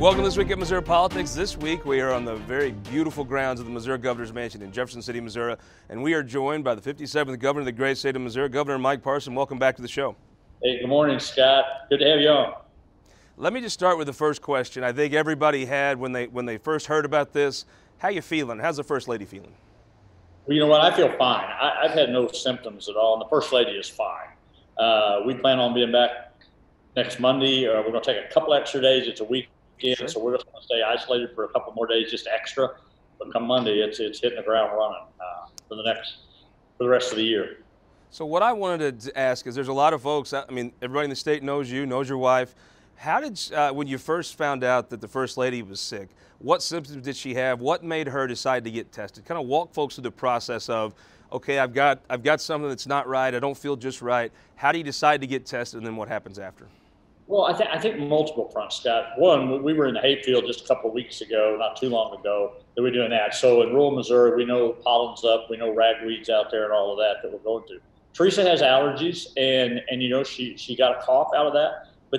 Welcome to This Week at Missouri Politics. This week we are on the very beautiful grounds of the Missouri Governor's Mansion in Jefferson City, Missouri, and we are joined by the 57th Governor of the great state of Missouri, Governor Mike Parson. Welcome back to the show. Hey, good morning, Scott. Good to have you on. Let me just start with the first question. I think everybody had when they first heard about this. How you feeling? How's the First Lady feeling? Well, you know what? I feel fine. I've had no symptoms at all, and the First Lady is fine. We plan on being back next Monday. We're going to take a couple extra days. It's a weekend, sure. So we're just going to stay isolated for a couple more days, just extra. But come Monday, it's hitting the ground running for the rest of the year. So what I wanted to ask is, there's a lot of folks. I mean, everybody in the state knows you, knows your wife. How did when you first found out that the First Lady was sick? What symptoms did she have? What made her decide to get tested? Kind of walk folks through the process of, okay, I've got something that's not right. I don't feel just right. How do you decide to get tested, and then what happens after? Well, I think multiple fronts, Scott. One, we were in the hayfield just a couple of weeks ago, not too long ago, that we were doing that. So in rural Missouri, we know pollen's up, we know ragweed's out there and all of that we're going through. Teresa has allergies, and you know she got a cough out of that, but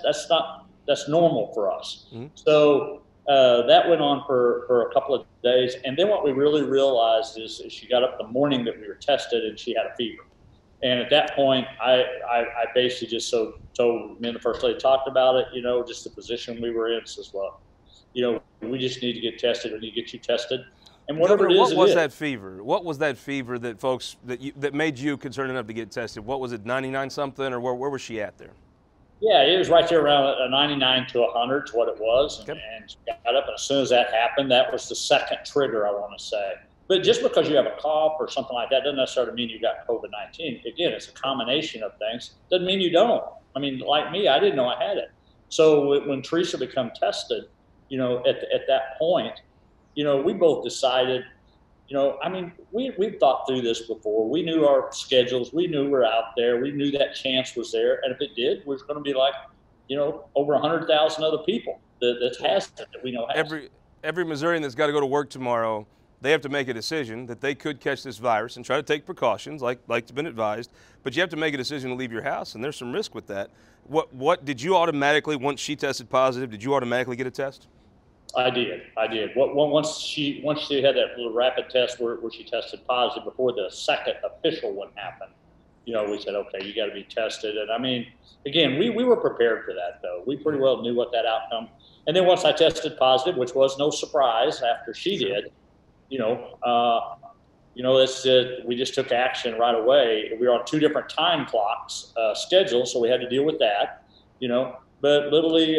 that's normal for us. Mm-hmm. So that went on for a couple of days, and then what we really realized is she got up the morning that we were tested, and she had a fever. And at that point, I basically just told me and the First Lady talked about it, you know, just the position we were in. Says, well, you know, we just need to get tested. We need to get you tested. And whatever Governor, it is, what was that fever? What was that fever that folks that made you concerned enough to get tested? What was it, 99 something, or where was she at there? Yeah, it was right there around a 99 to 100 to what it was. Okay. And she got up, and as soon as that happened, that was the second trigger, I want to say. But just because you have a cough or something like that doesn't necessarily mean you got COVID-19. Again, it's a combination of things. Doesn't mean you don't. I mean, like me, I didn't know I had it. So when Teresa became tested, you know, at that point, you know, we both decided, you know, I mean, we've thought through this before. We knew our schedules. We knew we're out there. We knew that chance was there. And if it did, we're going to be like, you know, over 100,000 other people that has it, that we know has it. Every Missourian that's got to go to work tomorrow, they have to make a decision that they could catch this virus and try to take precautions like's been advised, but you have to make a decision to leave your house, and there's some risk with that. What did you automatically, once she tested positive, did you automatically get a test? I did. Once she had that little rapid test where she tested positive before the second official one happened, you know, we said, okay, you got to be tested. And I mean, again, we were prepared for that, though. We pretty well knew what that outcome. And then once I tested positive, which was no surprise after she did, we just took action right away. We were on two different time clocks scheduled, so we had to deal with that, you know. But literally,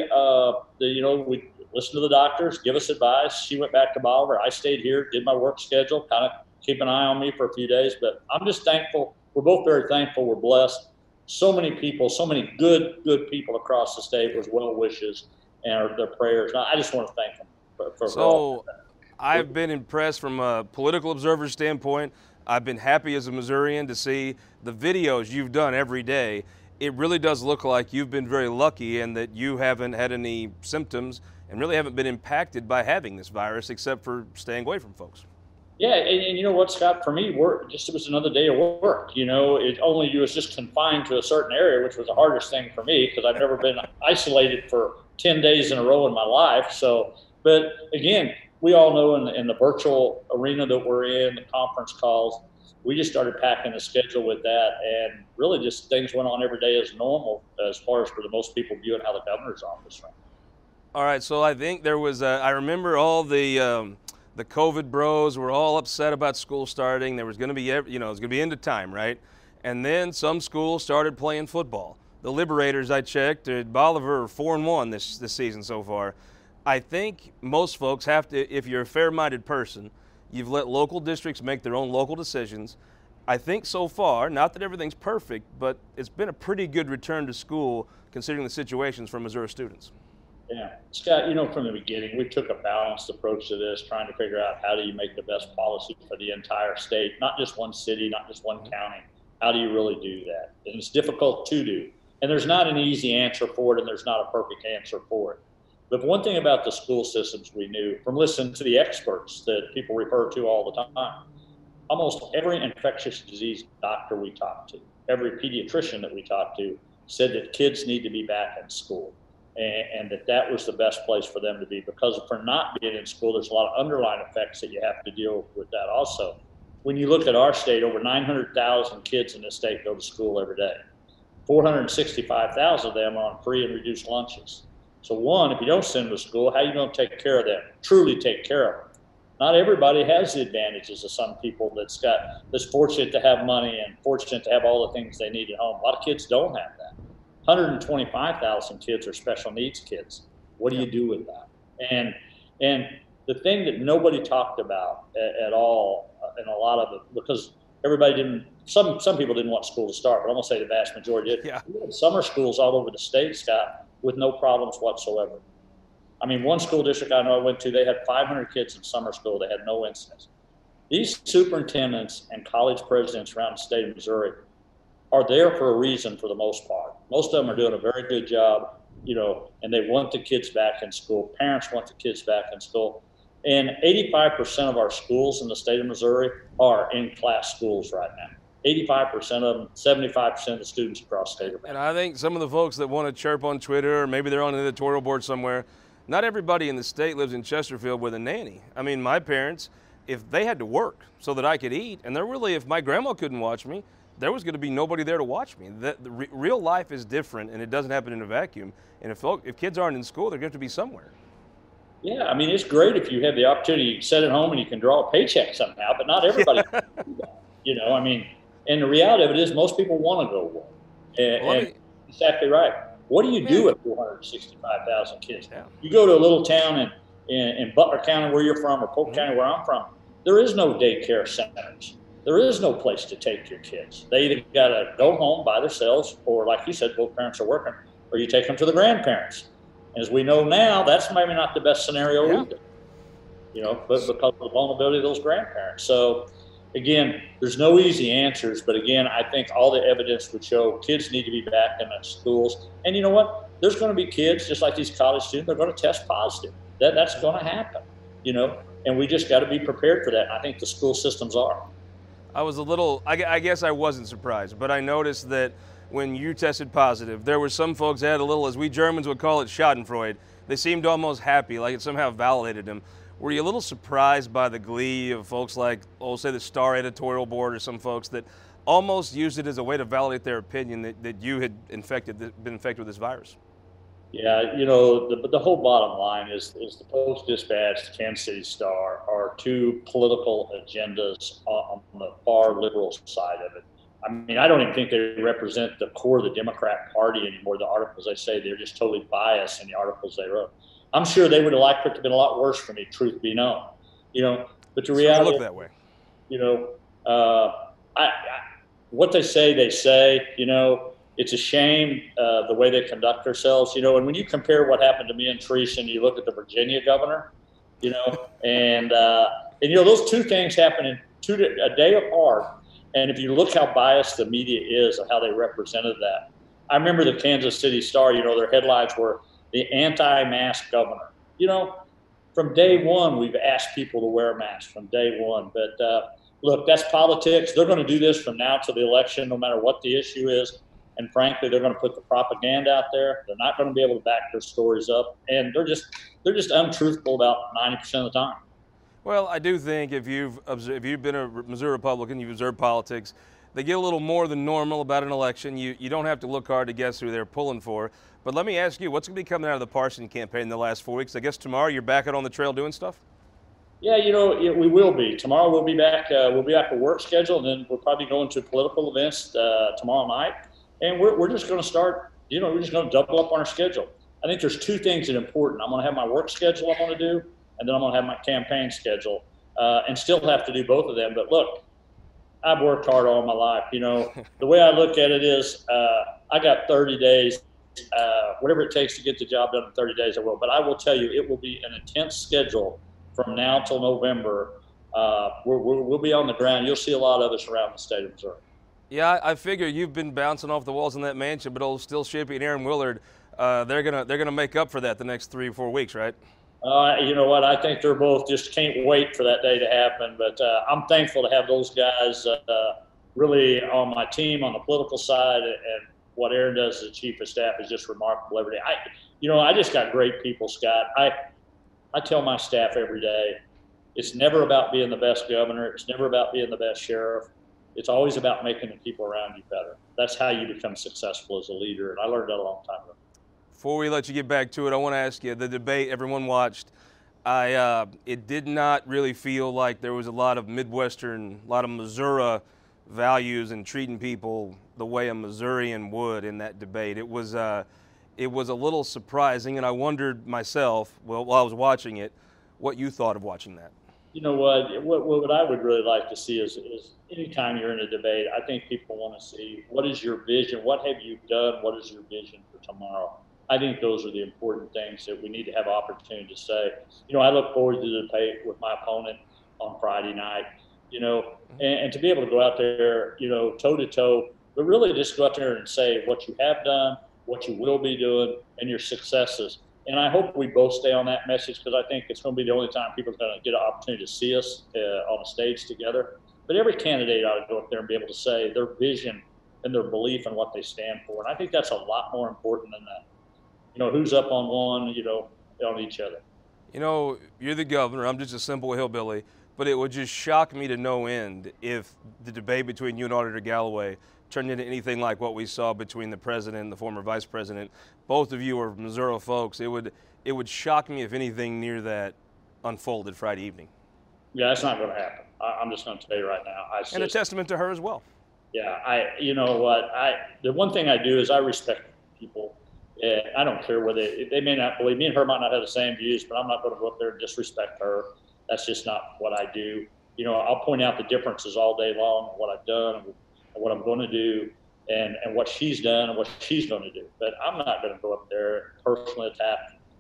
we listened to the doctors, give us advice. She went back to Bolivar. I stayed here, did my work schedule, kind of keep an eye on me for a few days. But I'm just thankful. We're both very thankful. We're blessed. So many people, so many good people across the state with well wishes and their prayers. And I just want to thank them for all of that. I've been impressed from a political observer standpoint. I've been happy as a Missourian to see the videos you've done every day. It really does look like you've been very lucky in that you haven't had any symptoms and really haven't been impacted by having this virus except for staying away from folks. Yeah, and you know what, Scott, for me, it was another day of work. You know, you was just confined to a certain area, which was the hardest thing for me because I've never been isolated for 10 days in a row in my life. So, but again, we all know in the virtual arena that we're in, the conference calls, we just started packing the schedule with that, and really just things went on every day as normal as far as for the most people viewing how the governor's office ran. All right, so I think there was, I remember all the COVID bros were all upset about school starting. There was going to be, you know, it was going to be end of time, right? And then some schools started playing football. The Liberators, I checked, at Bolivar are 4-1 this season so far. I think most folks have to, if you're a fair-minded person, you've let local districts make their own local decisions. I think so far, not that everything's perfect, but it's been a pretty good return to school considering the situations for Missouri students. Yeah, Scott, you know, from the beginning, we took a balanced approach to this, trying to figure out how do you make the best policy for the entire state, not just one city, not just one county. How do you really do that? And it's difficult to do. And there's not an easy answer for it, and there's not a perfect answer for it. But one thing about the school systems we knew from listening to the experts that people refer to all the time, almost every infectious disease doctor we talked to, every pediatrician that we talked to said that kids need to be back in school. and that was the best place for them to be, because for not being in school, there's a lot of underlying effects that you have to deal with that also. When you look at our state, over 900,000 kids in this state go to school every day. 465,000 of them are on free and reduced lunches. So one, if you don't send them to school, how are you going to take care of them? Truly take care of them. Not everybody has the advantages of some people that's fortunate to have money and fortunate to have all the things they need at home. A lot of kids don't have that. 125,000 kids are special needs kids. What do you do with that? And the thing that nobody talked about at all, and a lot of it, because everybody didn't, some people didn't want school to start, but I'm going to say the vast majority did. Yeah. We had summer schools all over the state, Scott, with no problems whatsoever. I mean, one school district I know I went to, they had 500 kids in summer school. They had no incidents. These superintendents and college presidents around the state of Missouri are there for a reason for the most part. Most of them are doing a very good job, and they want the kids back in school. Parents want the kids back in school. And 85% of our schools in the state of Missouri are in-class schools right now. 85% of them, 75% of the students across the state are back. And I think some of the folks that want to chirp on Twitter, or maybe they're on an editorial board somewhere, not everybody in the state lives in Chesterfield with a nanny. I mean, my parents, if they had to work so that I could eat, and if my grandma couldn't watch me, there was going to be nobody there to watch me. Real life is different, and it doesn't happen in a vacuum. And if kids aren't in school, they're going to be somewhere. Yeah, I mean, it's great if you have the opportunity. You can sit at home and you can draw a paycheck somehow, but not everybody can do that. I mean, and the reality of it is most people want to go work. And exactly right. What do you do with 465,000 kids? Yeah. You go to a little town in Butler County where you're from, or Polk County where I'm from, there is no daycare centers. There is no place to take your kids. They either got to go home by themselves, or like you said, both parents are working, or you take them to the grandparents. And as we know now, that's maybe not the best scenario either, but because of the vulnerability of those grandparents. So, again, there's no easy answers, but again, I think all the evidence would show kids need to be back in the schools. And you know what? There's going to be kids, just like these college students, they're going to test positive. That's going to happen, and we just got to be prepared for that. And I think the school systems are. I was I guess I wasn't surprised, but I noticed that when you tested positive, there were some folks that had a little, as we Germans would call it, schadenfreude. They seemed almost happy, like it somehow validated them. Were you a little surprised by the glee of folks like, say, the Star editorial board, or some folks that almost used it as a way to validate their opinion that you had been infected with this virus? Yeah, the whole bottom line is the Post-Dispatch, the Kansas City Star are two political agendas on the far liberal side of it. I mean, I don't even think they represent the core of the Democrat Party anymore. The articles they say, they're just totally biased in the articles they wrote. I'm sure they would have liked it to have been a lot worse for me, truth be known. But the reality, look that way. What they say, it's a shame the way they conduct themselves. And when you compare what happened to me and Teresa, and you look at the Virginia governor, and those two things happen a day apart. And if you look how biased the media is and how they represented that, I remember the Kansas City Star. Their headlines were the anti-mask governor. From day one, we've asked people to wear masks from day one. But look, that's politics. They're going to do this from now to the election, no matter what the issue is. And frankly, they're going to put the propaganda out there. They're not going to be able to back their stories up, and they're just untruthful about 90% of the time. Well, I do think if you've been a Missouri Republican, you've observed politics, they get a little more than normal about an election. You don't have to look hard to guess who they're pulling for. But let me ask you, what's going to be coming out of the Parson campaign in the last 4 weeks? I guess tomorrow you're back out on the trail doing stuff? Yeah, we will be. Tomorrow we'll be back. We'll be back to work schedule, and then we'll probably go into political events tomorrow night. And we're just going to start, we're just going to double up on our schedule. I think there's two things that are important. I'm going to have my work schedule I'm going to do, and then I'm going to have my campaign schedule, and still have to do both of them. But look, I've worked hard all my life. The way I look at it is I got 30 days, whatever it takes to get the job done in 30 days, I will. But I will tell you, it will be an intense schedule from now till November. We'll be on the ground. You'll see a lot of us around the state of Missouri. Yeah, I figure you've been bouncing off the walls in that mansion, but old Still Shippy and Aaron Willard, they're gonna make up for that the next 3 or 4 weeks, right? You know what? I think they're both just can't wait for that day to happen. But I'm thankful to have those guys really on my team on the political side, and what Aaron does as chief of staff is just remarkable every day. I just got great people, Scott. I tell my staff every day, it's never about being the best governor. It's never about being the best sheriff. It's always about making the people around you better. That's how you become successful as a leader, and I learned that a long time ago. Before we let you get back to it, I want to ask you, the debate everyone watched, it did not really feel like there was a lot of Midwestern, a lot of Missouri values and treating people the way a Missourian would in that debate. It was a little surprising, and I wondered myself, while I was watching it, what you thought of watching that. You know what I would really like to see is anytime you're in a debate, I think people want to see, what is your vision? What have you done? What is your vision for tomorrow? I think those are the important things that we need to have opportunity to say. I look forward to the debate with my opponent on Friday night, and to be able to go out there, toe to toe, but really just go out there and say what you have done, what you will be doing, and your successes. And I hope we both stay on that message, because I think it's going to be the only time people are going to get an opportunity to see us on a stage together. But every candidate ought to go up there and be able to say their vision and their belief in what they stand for. And I think that's a lot more important than that. Who's up on one, on each other. You're the governor. I'm just a simple hillbilly. But it would just shock me to no end if the debate between you and Auditor Galloway turned into anything like what we saw between the president and the former vice president. Both of you are Missouri folks. It would shock me if anything near that unfolded Friday evening. Yeah, that's not going to happen. I'm just going to tell you right now. And a testament to her as well. Yeah, the one thing I do is I respect people. I don't care whether they may not believe me, and her might not have the same views, but I'm not going to go up there and disrespect her. That's just not what I do. I'll point out the differences all day long, what I've done and what I'm going to do, and what she's done and what she's going to do. But I'm not going to go up there and personally attack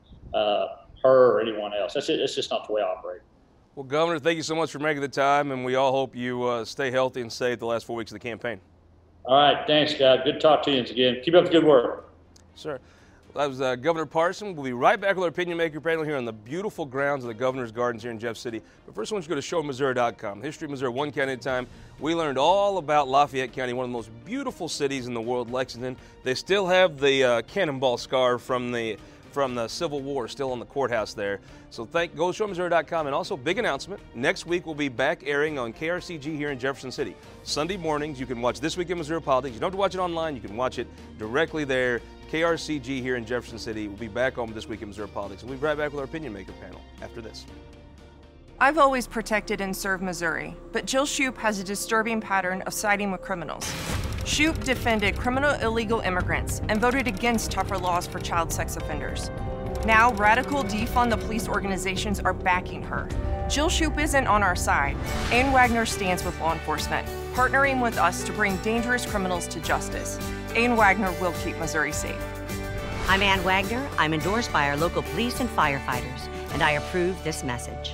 her or anyone else. It's just not the way I operate. Well, Governor, thank you so much for making the time, and we all hope you stay healthy and safe the last 4 weeks of the campaign. All right, thanks, Scott. Good to talk to you again. Keep up the good work. Sir, that was Governor Parson. We'll be right back with our Opinion Maker panel here on the beautiful grounds of the Governor's Gardens here in Jeff City. But first, I want you to go to showmissouri.com. History of Missouri, one county at a time. We learned all about Lafayette County, one of the most beautiful cities in the world, Lexington. They still have the cannonball scar from the Civil War still on the courthouse there. So go to showmissouri.com. And also, big announcement, next week we'll be back airing on KRCG here in Jefferson City. Sunday mornings, you can watch This Week in Missouri Politics. You don't have to watch it online. You can watch it directly there. KRCG here in Jefferson City. We'll be back on This Week in Missouri Politics. We'll be right back with our Opinion Maker panel after this. I've always protected and served Missouri, but Jill Shoup has a disturbing pattern of siding with criminals. Shoup defended criminal illegal immigrants and voted against tougher laws for child sex offenders. Now, radical defund the police organizations are backing her. Jill Shoup isn't on our side. Ann Wagner stands with law enforcement, partnering with us to bring dangerous criminals to justice. Ann Wagner will keep Missouri safe. I'm Ann Wagner. I'm endorsed by our local police and firefighters, and I approve this message.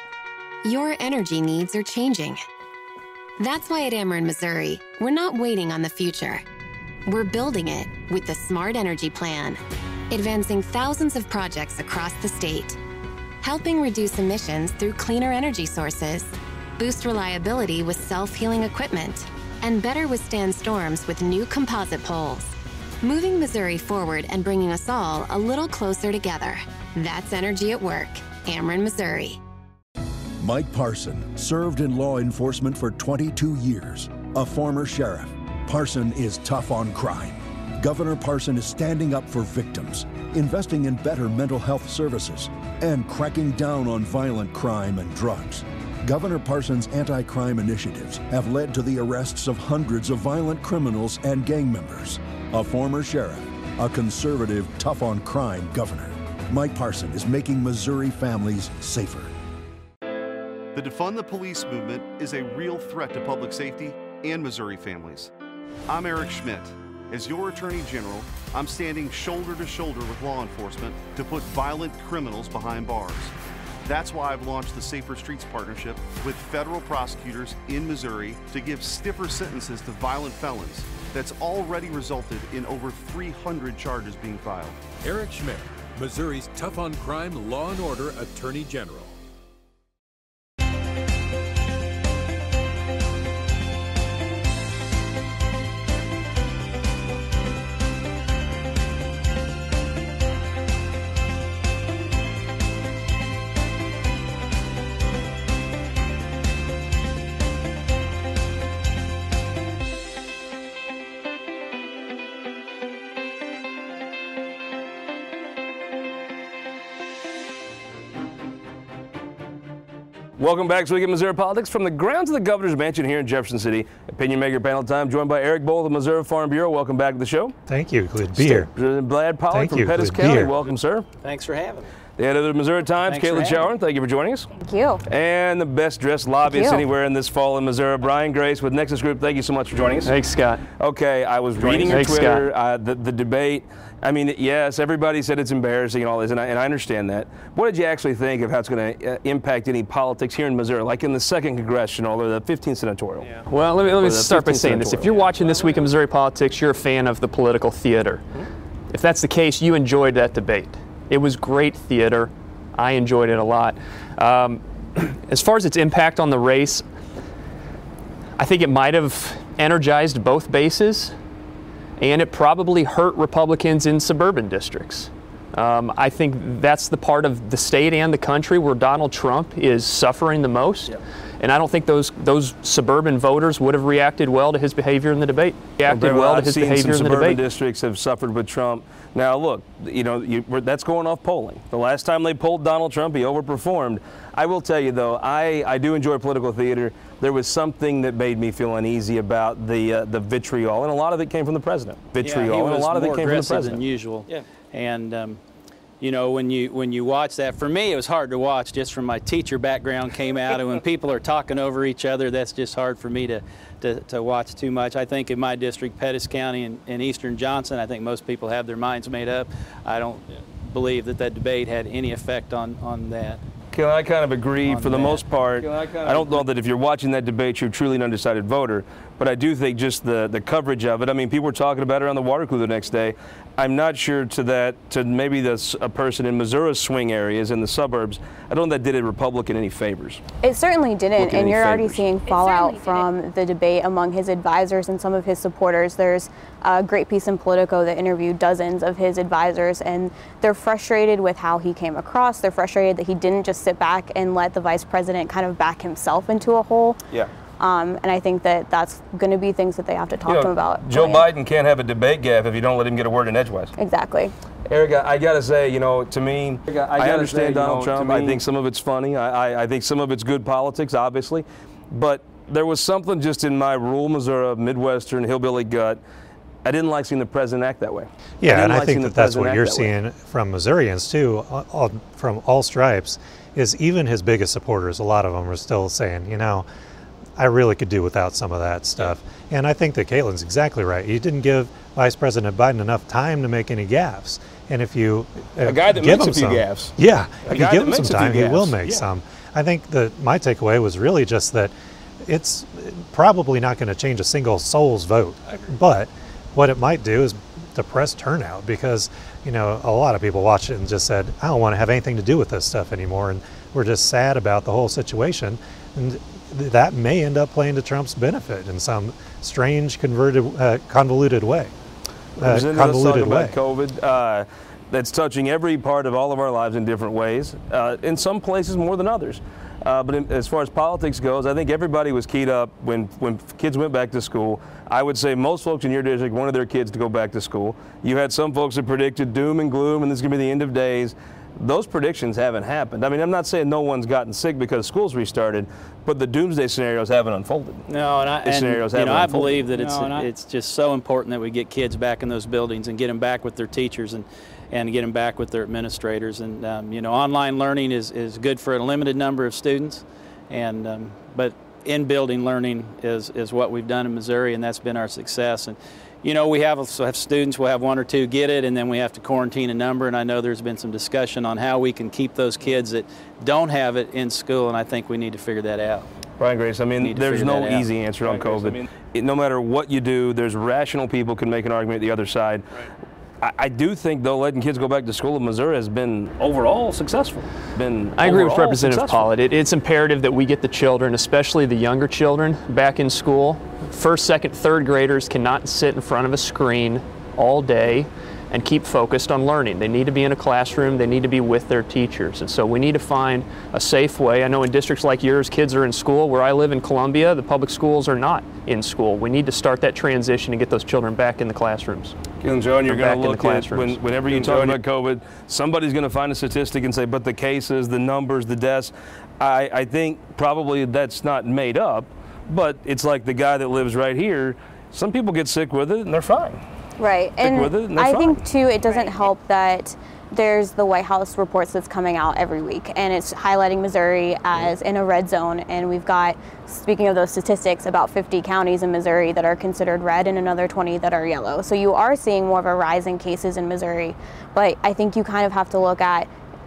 Your energy needs are changing. That's why at Ameren Missouri, we're not waiting on the future. We're building it with the Smart Energy Plan, advancing thousands of projects across the state, helping reduce emissions through cleaner energy sources, boost reliability with self-healing equipment, and better withstand storms with new composite poles. Moving Missouri forward and bringing us all a little closer together. That's energy at work. Ameren, Missouri. Mike Parson served in law enforcement for 22 years. A former sheriff, Parson is tough on crime. Governor Parson is standing up for victims, investing in better mental health services, and cracking down on violent crime and drugs. Governor Parson's anti-crime initiatives have led to the arrests of hundreds of violent criminals and gang members. A former sheriff, a conservative, tough-on-crime governor. Mike Parson is making Missouri families safer. The Defund the Police movement is a real threat to public safety and Missouri families. I'm Eric Schmidt. As your Attorney General, I'm standing shoulder to shoulder with law enforcement to put violent criminals behind bars. That's why I've launched the Safer Streets Partnership with federal prosecutors in Missouri to give stiffer sentences to violent felons. That's already resulted in over 300 charges being filed. Eric Schmidt, Missouri's tough-on-crime law and order Attorney General. Welcome back to Week in Missouri Politics from the grounds of the Governor's Mansion here in Jefferson City. Opinion Maker panel time, joined by Eric Bohl of the Missouri Farm Bureau. Welcome back to the show. Thank you. Good to be here. Brad Pollock from Pettis County. Welcome, sir. Thanks for having me. The editor of the Missouri Times, Caitlin Chowan. Thank you for joining us. Thank you. And the best dressed lobbyist anywhere in this fall in Missouri, Brian Grace with Nexus Group. Thank you so much for joining us. Thanks, Scott. Okay, I was reading your Twitter, the debate. I mean, yes, everybody said it's embarrassing and all this, and I understand that. What did you actually think of how it's going to impact any politics here in Missouri, like in the 2nd Congressional or the 15th Senatorial? Yeah. Well, let me start by saying this. If you're watching This Week in Missouri Politics, you're a fan of the political theater. If that's the case, you enjoyed that debate. It was great theater. I enjoyed it a lot. As far as its impact on the race, I think it might have energized both bases, and it probably hurt Republicans in suburban districts. I think that's the part of the state and the country where Donald Trump is suffering the most. Yep. And I don't think those suburban voters would have reacted well to his behavior in the debate. Suburban districts have suffered with Trump. Now, look, you know, that's going off polling. The last time they polled Donald Trump, he overperformed. I will tell you, though, I do enjoy political theater. There was something that made me feel uneasy about the vitriol, and a lot of it came from the president. Vitriol, and a lot of it came from the president. Than usual. Yeah. And you know, when you watch that, for me, it was hard to watch just from my teacher background came out, and when people are talking over each other, that's just hard for me to watch too much. I think in my district, Pettis County and Eastern Johnson, I think most people have their minds made up. I don't believe that debate had any effect on that. I kind of agree for the most part. I don't know that if you're watching that debate, you're truly an undecided voter, but I do think just the coverage of it. I mean, people were talking about it on the water cooler the next day. I'm not sure to maybe a person in Missouri's swing areas in the suburbs, I don't know that did a Republican any favors. It certainly didn't, and you're already seeing fallout from the debate among his advisors and some of his supporters. There's a great piece in Politico that interviewed dozens of his advisors, and they're frustrated with how he came across. They're frustrated that he didn't just sit back and let the vice president kind of back himself into a hole. Yeah. And I think that that's going to be things that they have to talk to him about. Joe Biden can't have a debate gaffe if you don't let him get a word in edgewise. Exactly. Eric, I got to say, you know, to me, I understand Donald Trump. I think some of it's funny. I think some of it's good politics, obviously. But there was something just in my rural Missouri, Midwestern, hillbilly gut. I didn't like seeing the president act that way. Yeah, and I think that's what you're seeing from Missourians, too, from all stripes, is even his biggest supporters, a lot of them are still saying, you know, I really could do without some of that stuff. Yeah. And I think that Caitlin's exactly right. You didn't give Vice President Biden enough time to make any gaffes. And if you a guy that makes a few gaffes. Yeah, if you give him some time, he will make some. I think that my takeaway was really just that it's probably not going to change a single soul's vote. But what it might do is depress turnout, because, you know, a lot of people watched it and just said, I don't want to have anything to do with this stuff anymore. And we're just sad about the whole situation. And that may end up playing to Trump's benefit in some strange, convoluted way. COVID that's touching every part of all of our lives in different ways, in some places more than others. But as far as politics goes, I think everybody was keyed up when kids went back to school. I would say most folks in your district wanted their kids to go back to school. You had some folks that predicted doom and gloom and this is going to be the end of days. Those predictions haven't happened. I mean, I'm not saying no one's gotten sick because school's restarted, but the doomsday scenarios haven't unfolded. No, and I believe that it's just so important that we get kids back in those buildings and get them back with their teachers and get them back with their administrators. And you know, online learning is good for a limited number of students, and but in-building learning is what we've done in Missouri, and that's been our success. And you know, we have students, we'll have one or two get it, and then we have to quarantine a number, and I know there's been some discussion on how we can keep those kids that don't have it in school, and I think we need to figure that out. Brian Grace, I mean, there's no easy answer on COVID. No matter what you do, there's rational people can make an argument the other side. Right. I do think, though, letting kids go back to school in Missouri has been overall successful. I agree with Representative Pollitt. It's imperative that we get the children, especially the younger children, back in school. First, second, third graders cannot sit in front of a screen all day and keep focused on learning. They need to be in a classroom. They need to be with their teachers. And so we need to find a safe way. I know in districts like yours, kids are in school. Where I live in Columbia, the public schools are not in school. We need to start that transition and get those children back in the classrooms. And John, you're going to look at, whenever you talk about COVID, somebody's going to find a statistic and say, but the cases, the numbers, the deaths. I think probably that's not made up, but it's like the guy that lives right here. Some people get sick with it and they're fine. Right, and I think too it doesn't help that there's the White House reports that's coming out every week, and it's highlighting Missouri as in a red zone, and we've got, speaking of those statistics, about 50 counties in Missouri that are considered red and another 20 that are yellow. So you are seeing more of a rise in cases in Missouri, but I think you kind of have to look at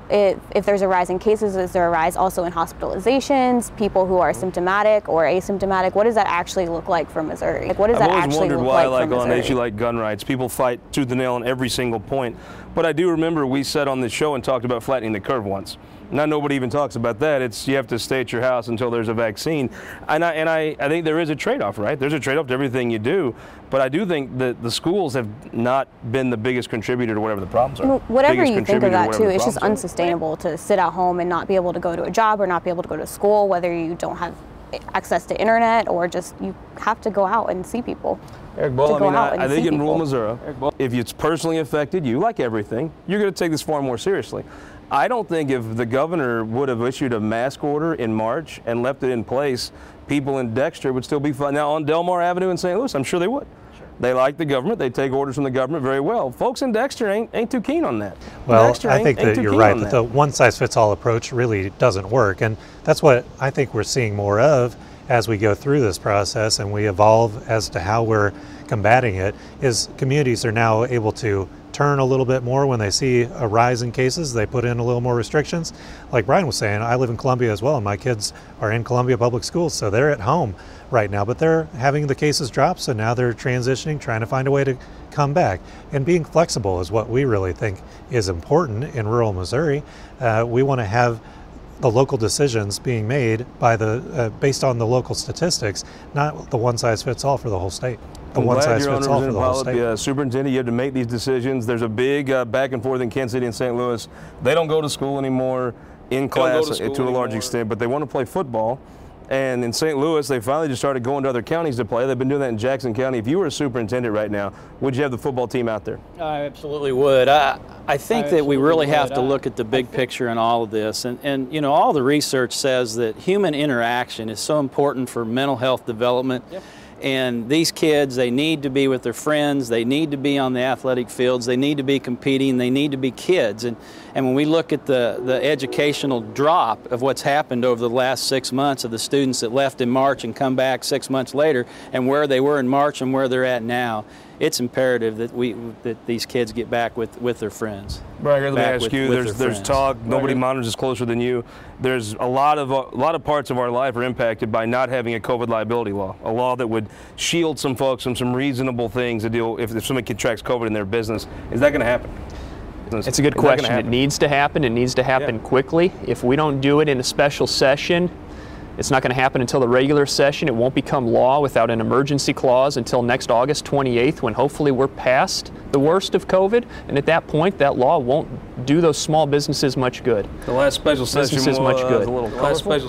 if there's a rise in cases, is there a rise also in hospitalizations, people who are symptomatic or asymptomatic? What does that actually look like for Missouri? Like, what does that actually look like for Missouri? I've always wondered why, like on an issue like gun rights, people fight tooth and nail on every single point. But I do remember we said on the show and talked about flattening the curve once. Now nobody even talks about that. It's you have to stay at your house until there's a vaccine. And I think there is a trade-off, right? There's a trade-off to everything you do. But I do think that the schools have not been the biggest contributor to whatever the problems are. Whatever you think of that too, it's just unsustainable to sit at home and not be able to go to a job or not be able to go to school, whether you don't have access to internet or just you have to go out and see people. Eric Bull, I think in rural Missouri, if it's personally affected you, like everything, you're going to take this far more seriously. I don't think if the governor would have issued a mask order in March and left it in place, people in Dexter would still be fine. Now on Delmar Avenue in St. Louis, I'm sure they would. They like the government. They take orders from the government very well. Folks in Dexter ain't too keen on that. Well, I think that you're right, that the one-size-fits-all approach really doesn't work. And that's what I think we're seeing more of as we go through this process and we evolve as to how we're combating it, is communities are now able to turn a little bit more when they see a rise in cases. They put in a little more restrictions. Like Brian was saying, I live in Columbia as well, and my kids are in Columbia Public Schools, so they're at home right now, but they're having the cases drop, so now they're transitioning, trying to find a way to come back. And being flexible is what we really think is important in rural Missouri. We want to have the local decisions being made by based on the local statistics, not the one-size-fits-all for the whole state. One-size-fits-all for the whole state. Superintendent, you have to make these decisions. There's a big back and forth in Kansas City and St. Louis. They don't go to school anymore in class to a large extent, but they want to play football. And in St. Louis, they finally just started going to other counties to play. They've been doing that in Jackson County. If you were a superintendent right now, would you have the football team out there? I absolutely would. I think that we really have to look at the big picture in all of this. And you know, all the research says that human interaction is so important for mental health development. Yep. And these kids, they need to be with their friends, they need to be on the athletic fields, they need to be competing, they need to be kids. And when we look at the educational drop of what's happened over the last 6 months of the students that left in March and come back 6 months later, and where they were in March and where they're at now, it's imperative that these kids get back with their friends. Brian, let me ask you, there's talk, nobody monitors this closer than you. There's a lot of parts of our life are impacted by not having a COVID liability law, a law that would shield some folks from some reasonable things to deal if somebody contracts COVID in their business. Is that going to happen? It's a good question. It needs to happen. It needs to happen quickly. If we don't do it in a special session, it's not going to happen until the regular session. It won't become law without an emergency clause until next August 28th, when hopefully we're past the worst of COVID. And at that point, that law won't do those small businesses much good. The last special session was much good. A little colorful.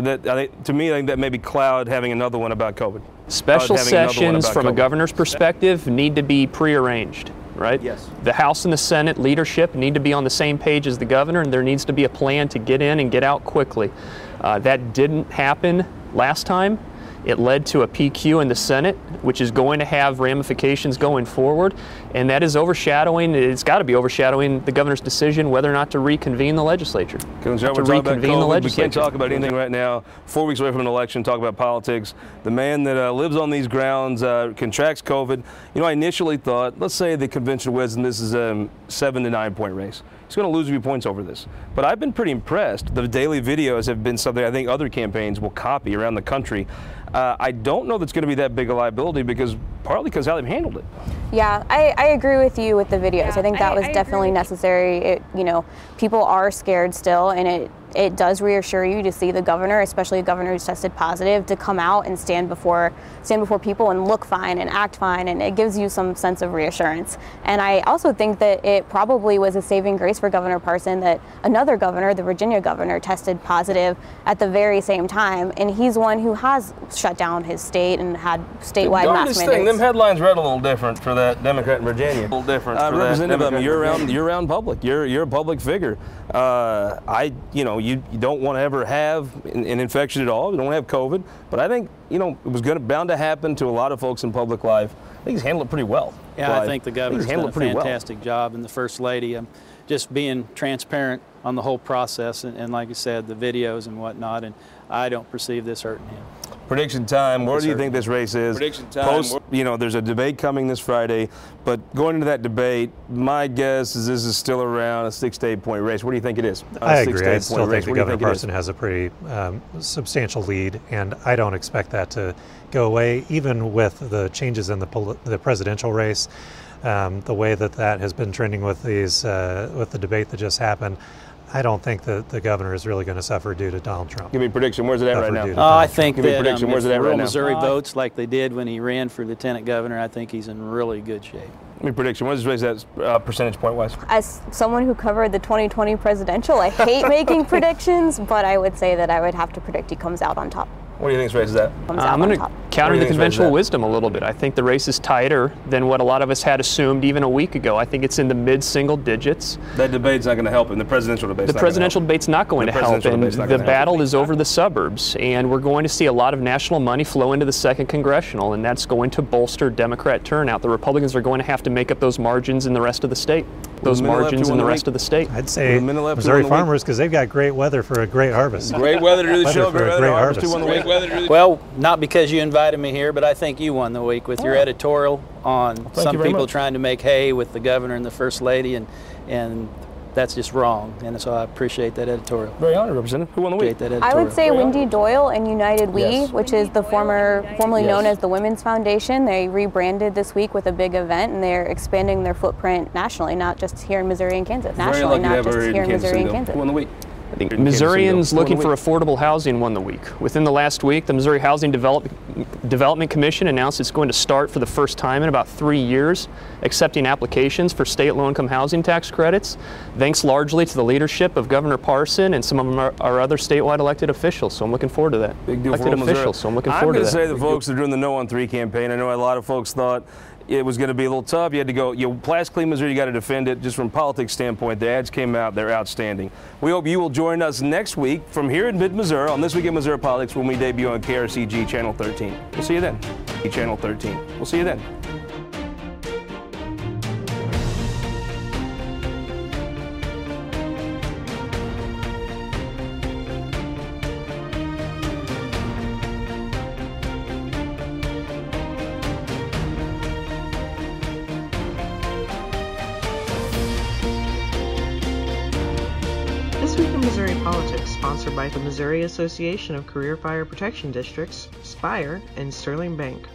To me, I think that maybe cloud having another one about COVID. Special sessions, from a governor's perspective, need to be prearranged. Right? Yes. The House and the Senate leadership need to be on the same page as the governor, and there needs to be a plan to get in and get out quickly. That didn't happen last time. It led to a PQ in the Senate, which is going to have ramifications going forward, and that is overshadowing, it's got to be overshadowing the governor's decision whether or not to reconvene the legislature. We can't talk about anything right now. 4 weeks away from an election, talk about politics. The man that lives on these grounds contracts COVID. You know, I initially thought, let's say the conventional wisdom, this is a 7 to 9 point race. He's going to lose a few points over this. But I've been pretty impressed. The daily videos have been something I think other campaigns will copy around the country. I don't know that's going to be that big a liability, partly because how they've handled it. Yeah, I agree with you with the videos. I think that was definitely necessary. You know, people are scared still, and it does reassure you to see the governor, especially a governor who's tested positive, to come out and stand before people and look fine and act fine, and it gives you some sense of reassurance. And I also think that it probably was a saving grace for Governor Parson that another governor, the Virginia governor, tested positive at the very same time, and he's one who has shut down his state and had statewide mask mandates. Them headlines read a little different for that Democrat in Virginia. A little different for that Democrat. You're around public. You're a public figure. You know, you don't want to ever have an infection at all. You don't have COVID. But I think, you know, it was bound to happen to a lot of folks in public life. I think he's handled it pretty well. Yeah, I think the governor's done a fantastic job, and the First Lady, just being transparent on the whole process, and like you said, the videos and whatnot, and I don't perceive this hurting him. Prediction time. Where do you think this race is? Prediction time. You know, there's a debate coming this Friday, but going into that debate, my guess is this is still around a 6 to 8 point race. What do you think it is? I agree. I still think that Governor Parson has a pretty substantial lead, and I don't expect that to go away, even with the changes in the presidential race. The way that has been trending with with the debate that just happened, I don't think that the governor is really going to suffer due to Donald Trump. Give me a prediction. Where's it at right now? I think that if rural Missouri votes like they did when he ran for lieutenant governor, I think he's in really good shape. Give me a prediction. What is this race at percentage point wise? As someone who covered the 2020 presidential, I hate making predictions, but I would say that I would have to predict he comes out on top. What do you think this race is at? I'm going to counter the conventional wisdom a little bit. I think the race is tighter than what a lot of us had assumed even a week ago. I think it's in the mid-single digits. That debate's not going to help him. The presidential debate's not going to help. The presidential debate's not going to help, and the battle is over the suburbs. And we're going to see a lot of national money flow into the 2nd Congressional, and that's going to bolster Democrat turnout. The Republicans are going to have to make up those margins in the rest of the state. Those margins in the rest of the state. I'd say Missouri farmers, because they've got great weather for a great harvest. Great weather to do the show. Great weather to harvest. Well, not because you invited me here, but I think you won the week with your editorial on some people trying to make hay with the governor and the First Lady, and that's just wrong. And so I appreciate that editorial. Very honored, Representative. Who won the week? I would say Wendy Doyle and United We, which is the formerly known as the Women's Foundation. They rebranded this week with a big event, and they're expanding their footprint nationally, not just here in Missouri and Kansas. Nationally, not just here in Missouri and Kansas. Who won the week? I think Missourians looking for affordable housing won the week. Within the last week, the Missouri Housing Development Commission announced it's going to start for the first time in about 3 years accepting applications for state low-income housing tax credits, thanks largely to the leadership of Governor Parson and some of our other statewide elected officials. So I'm looking forward to that. Big deal elected for officials, so I'm looking forward to that. I'm going to say the folks that are doing the No on 3 campaign, I know a lot of folks thought it was going to be a little tough. You had to go, Plastically, Missouri, you got to defend it. Just from a politics standpoint, the ads came out, they're outstanding. We hope you will join us next week from here in mid-Missouri on This Week in Missouri Politics when we debut on KRCG Channel 13. We'll see you then. Channel 13. We'll see you then. This Week in Missouri Politics, sponsored by the Missouri Association of Career Fire Protection Districts, Spire, and Sterling Bank.